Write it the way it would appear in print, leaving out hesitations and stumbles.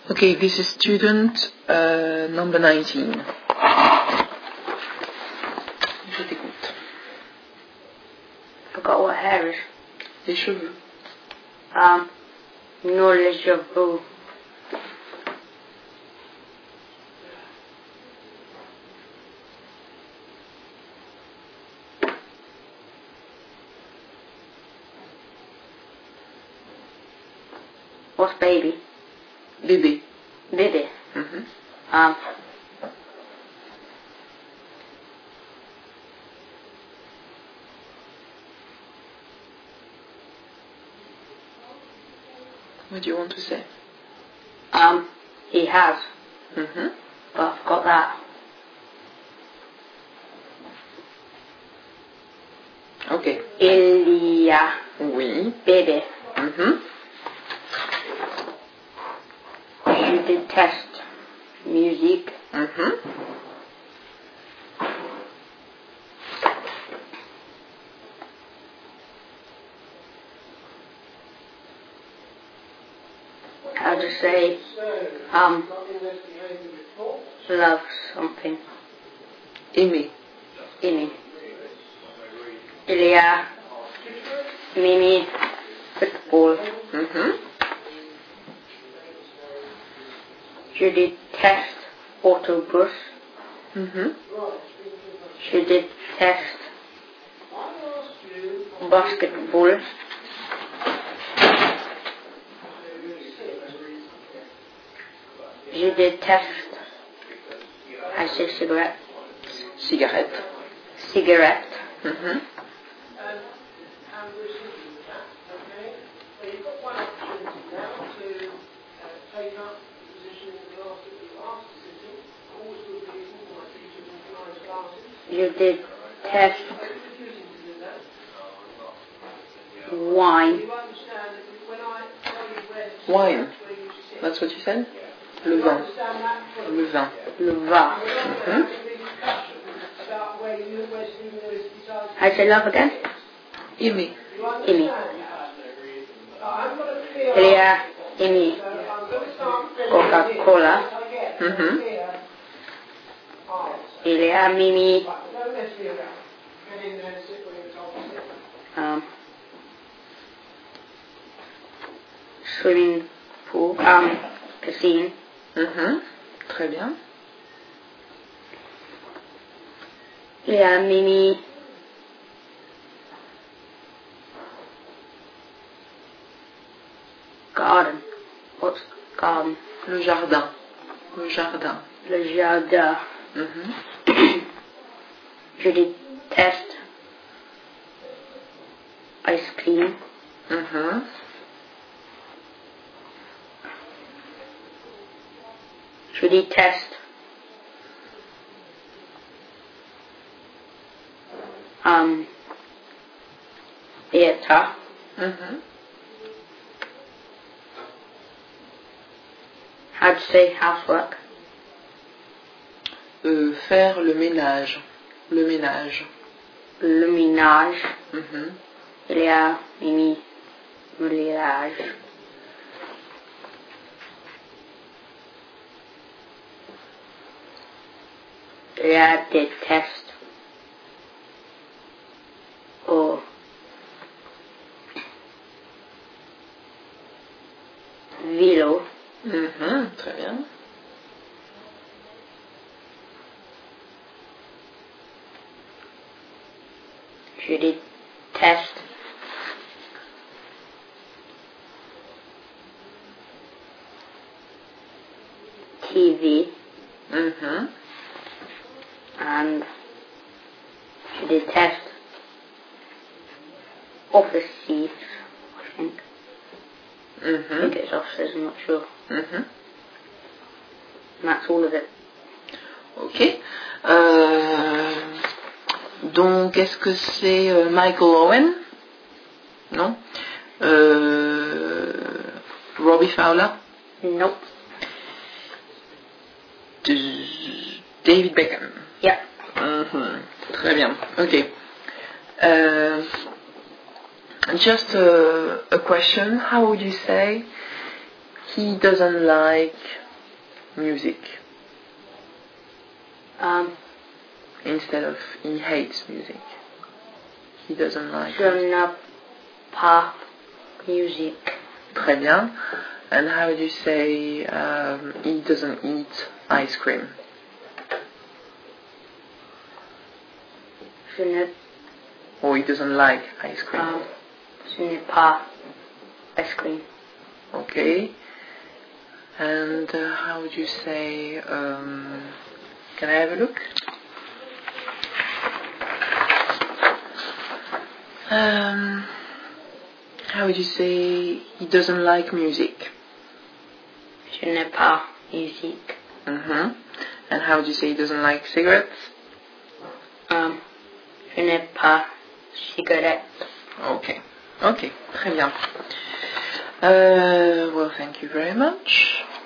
Okay, this is student number 19. Je t'écoute. Forgot what hair is. Les cheveux. Knowledgeable. What's baby? Bébé. Baby. Mm-hmm. What do you want to say? He has. Mm-hmm. But I forgot that. Okay. Ilya. Oui. Baby. Mm-hmm. You did test music. Mm-hmm. How to say, love something. Aimer. Amy. Ilya. Mimi. Football. Mm-hmm. She did test autobus. Mm-hmm. She did test basketball. She did test, I say cigarette. Cigarette. Cigarette. Mm-hmm. You did test wine. Wine. That's what you said? Le vin. Le vin. Le vin. Mm-hmm. I say love again. Aimer. Amy. Ilya. Amy. Coca-Cola. Mm-hmm. Ilya. Mimi. Swimming pool. Piscine. Mm-hmm. Très bien. Ilya. Mimi. Garden. What's garden? Le jardin. Le jardin. Le jardin. Mm-hmm. Je did test ice cream. Mm-hmm. Je did test theater. Mm-hmm. How to say housework? Faire le ménage. Le ménage. Le ménage. Mm-hmm. Ilya. Mimi. Ménage. Ilya did test. Or vélo. Mm-hmm. Très bien. Je did test TV. Mm-hmm. And she did test offices, I think. Mm-hmm. I think it's offices, I'm not sure. Mm-hmm. And that's all of it. Ok. Donc, est-ce que c'est Michael Owen? Non. Robbie Fowler? Nope. David Beckham? Yeah. Mm-hmm. Très bien. Ok. Just a question. How would you say He doesn't like music. Instead of he hates music. He doesn't like Je n'aime pas musique. Très bien. And how would you say he doesn't eat ice cream? Je ne Or he doesn't like ice cream? Je n'ai pas ice cream. Okay. And how would you say, can I have a look? How would you say he doesn't like music? Je n'ai pas musique. Mm-hmm. And how would you say he doesn't like cigarettes? Je n'ai pas cigarette. Okay. Okay, très bien. Well, thank you very much.